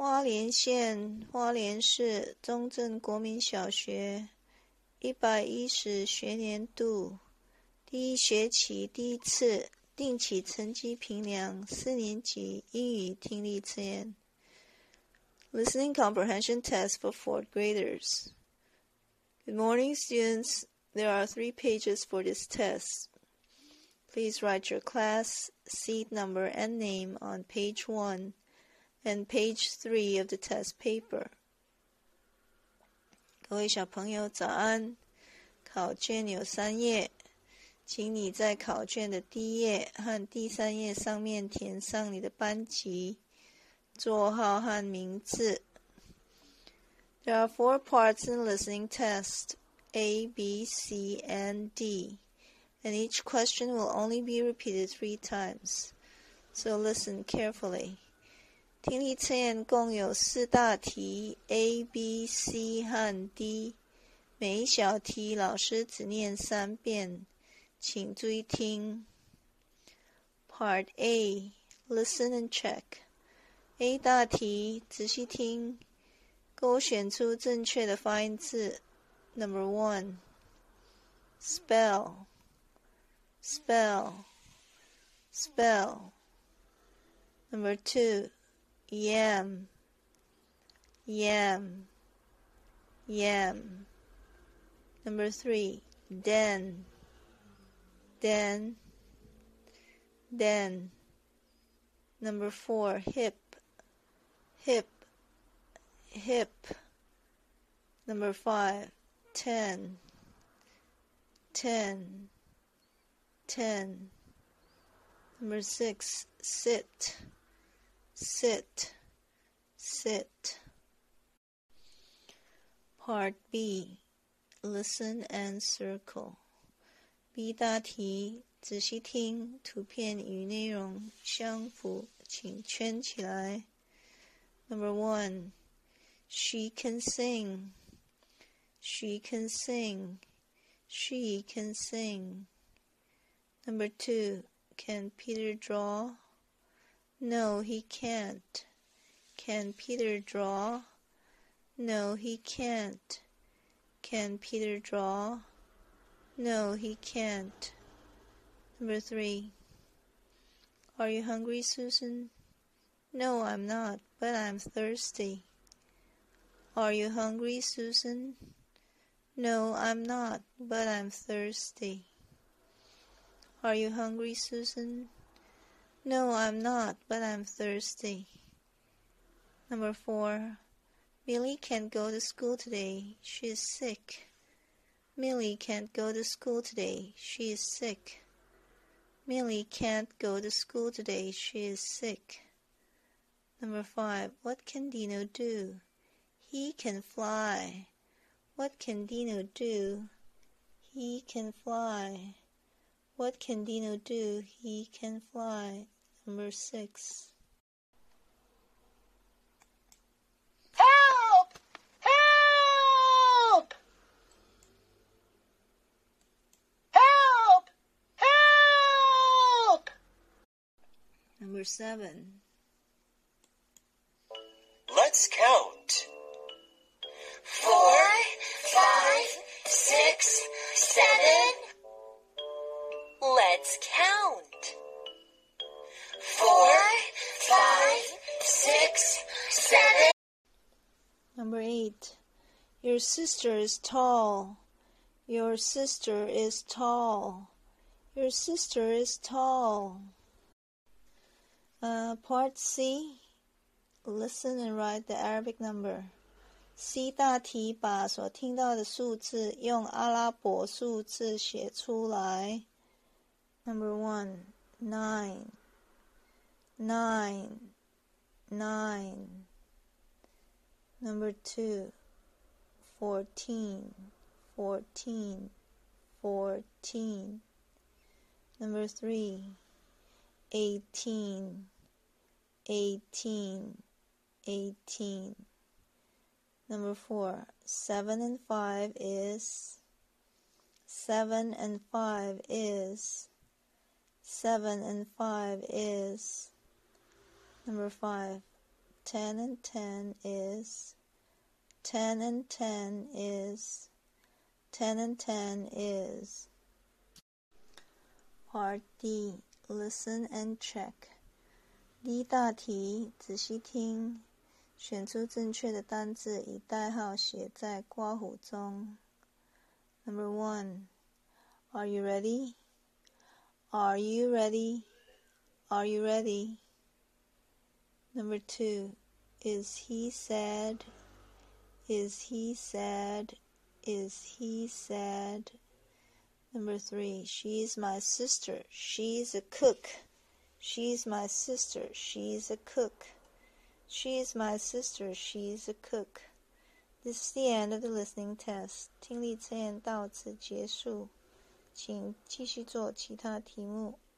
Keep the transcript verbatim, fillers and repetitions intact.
花莲县花莲市中正国民小学一百一十学年度第一学期第一次定期成绩评量四年级英语听力测验 Listening Comprehension Test for fourth graders. Good morning, students. There are three pages for this test. Please write your class, seat number, and name on page one and page three of the test paper. 各位小朋友早安，考卷有三页，请你在考卷的第一页和第三页上面填上你的班级、座号和名字。There are four parts in the listening test, A, B, C, and D, and each question will only be repeated three times, so listen carefully. 听力测验共有四大题 A, B, C 和 D， 每一小题老师只念三遍，请注意听。Part A, Listen and check. A 大题，仔细听，勾选出正确的发音字。Number one, spell, spell, spell. Number two, yam, yam, yam. Number three, den, den, den. Number four, hip, hip, hip. Number five, ten, ten, ten. Number six, sit, sit, sit. Part B, Listen and circle. B 大题，仔细听，图片与内容相符，请圈起来。Number one, she can sing, she can sing, she can sing. Number two, can Peter draw? No, he can't. Can Peter draw? No, he can't. Can Peter draw? No, he can't. Number three. Are you hungry, Susan? No, I'm not, but I'm thirsty. Are you hungry, Susan? No, I'm not, but I'm thirsty. Are you hungry, Susan? No, I'm not, but I'm thirsty. Number four. Millie can't go to school today. She is sick. Millie can't go to school today. She is sick. Millie can't go to school today. She is sick. Number five. What can Dino do? He can fly. What can Dino do? He can fly. What can Dino do? He can fly. Number six. Help! Help! Help! Help! Number seven. Let's count. Four, five, six, seven. Let's count. Four, five, six, seven. Number eight. Your sister is tall. Your sister is tall. Your sister is tall. Uh, part C. Listen and write the Arabic number. C 大题，把所听到的数字用阿拉伯数字写出来。Number one, nine, nine, nine. Number two, fourteen, fourteen, fourteen. Number three, eighteen, eighteen, eighteen. Number four, seven and five is, seven and five is, seven and five is. Number five, ten and ten is, ten and ten is, ten and ten is. Part D. Listen and check. 第一大题，仔细听，选出正确的单字，以代号写在括弧中。Number one, are you ready? Are you ready? Are you ready? Number two, is he sad? Is he sad? Is he sad? Number three, she's my sister. She's a cook. She's my sister. She's a cook. She's my sister. She's a cook. This is the end of the listening test. 听力测验到此结束，请继续做其他题目。